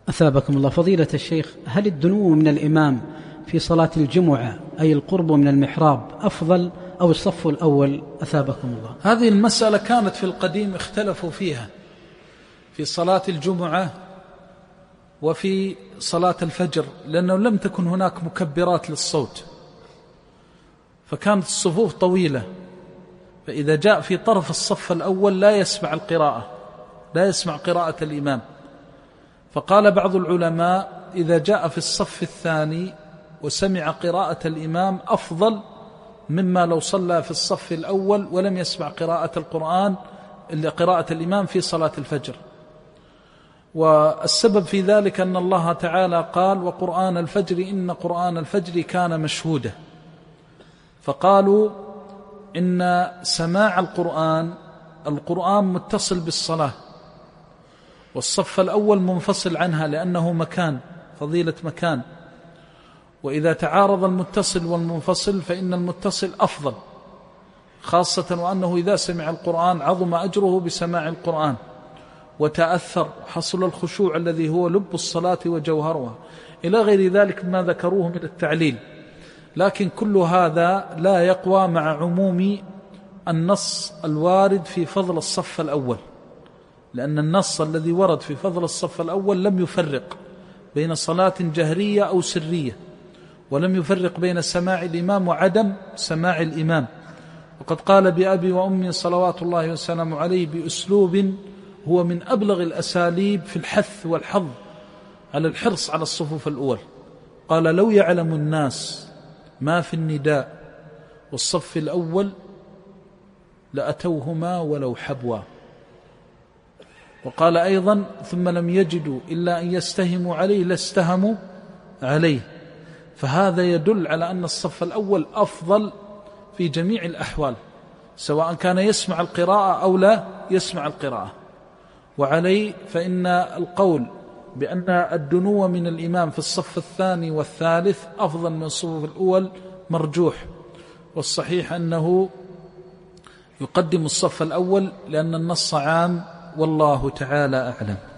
أثابكم الله. فضيلة الشيخ، هل الدنو من الإمام في صلاة الجمعة أي القرب من المحراب أفضل أو الصف الأول؟ أثابكم الله. هذه المسألة كانت في القديم اختلفوا فيها في صلاة الجمعة وفي صلاة الفجر، لأنه لم تكن هناك مكبرات للصوت، فكانت الصفوف طويلة، فإذا جاء في طرف الصف الأول لا يسمع القراءة، لا يسمع قراءة الإمام. فقال بعض العلماء إذا جاء في الصف الثاني وسمع قراءة الإمام أفضل مما لو صلى في الصف الأول ولم يسمع قراءة القرآن قراءة الإمام في صلاة الفجر. والسبب في ذلك أن الله تعالى قال وقرآن الفجر إن قرآن الفجر كان مشهودا، فقالوا إن سماع القرآن متصل بالصلاة، والصف الأول منفصل عنها لأنه مكان، فضيلة مكان، وإذا تعارض المتصل والمنفصل فإن المتصل أفضل، خاصة وأنه إذا سمع القرآن عظم أجره بسماع القرآن وتأثر، حصل الخشوع الذي هو لب الصلاة وجوهرها، إلى غير ذلك ما ذكروه من التعليل. لكن كل هذا لا يقوى مع عموم النص الوارد في فضل الصف الأول، لأن النص الذي ورد في فضل الصف الأول لم يفرق بين صلاة جهرية أو سرية، ولم يفرق بين سماع الإمام وعدم سماع الإمام. وقد قال بأبي وأمي صلوات الله وسلامه عليه بأسلوب هو من أبلغ الأساليب في الحث والحظ على الحرص على الصفوف الأول، قال لو يعلم الناس ما في النداء والصف الأول لأتوهما ولو حبوا. وقال أيضا ثم لم يجدوا إلا أن يستهموا عليه لاستهموا عليه. فهذا يدل على أن الصف الأول أفضل في جميع الأحوال، سواء كان يسمع القراءة أو لا يسمع القراءة. وعليه فإن القول بأن الدنو من الإمام في الصف الثاني والثالث أفضل من الصفوف الأول مرجوح، والصحيح أنه يقدم الصف الأول لأن النص عام، والله تعالى أعلم.